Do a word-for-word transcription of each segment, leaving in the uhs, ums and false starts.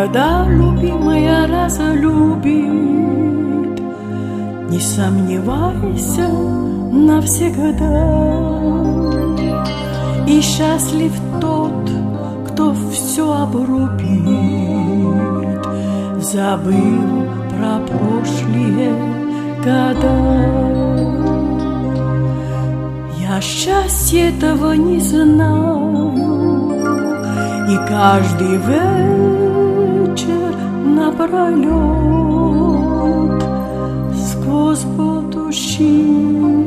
когда любимая разлюбит, не сомневайся навсегда. И счастлив тот, кто все обрубит, забыл про прошлые года. Я счастья этого не знаю, и каждый вечер напролет сквозь будущий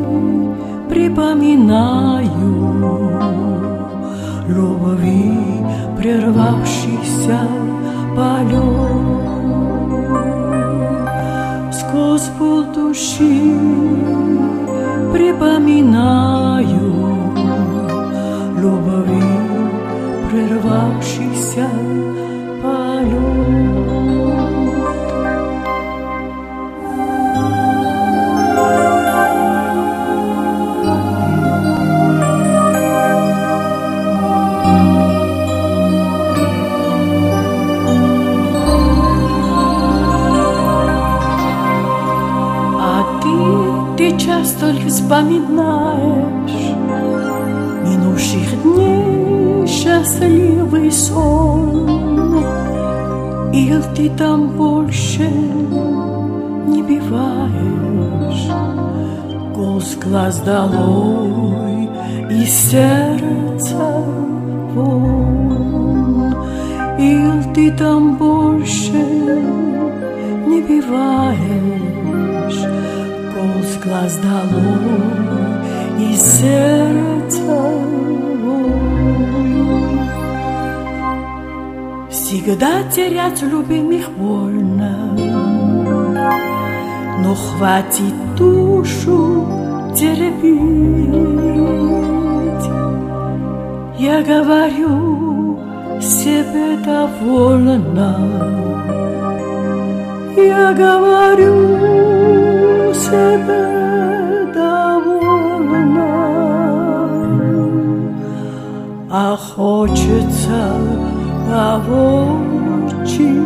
припоминаю любви прервавшийся полет. Сквозь будущий припоминаю любви прервавшийся полет. Ты часто ли вспоминаешь минувших дней счастливый сон? Или ты там больше не бываешь? Голос глаз долой и сердце вон. Или ты там больше не бываешь? Голос глаз долой и сердце вон. Всегда терять любимых больно, но хватит душу терпеть. Я говорю себе довольно, я говорю себе довольно, а хочется того, чего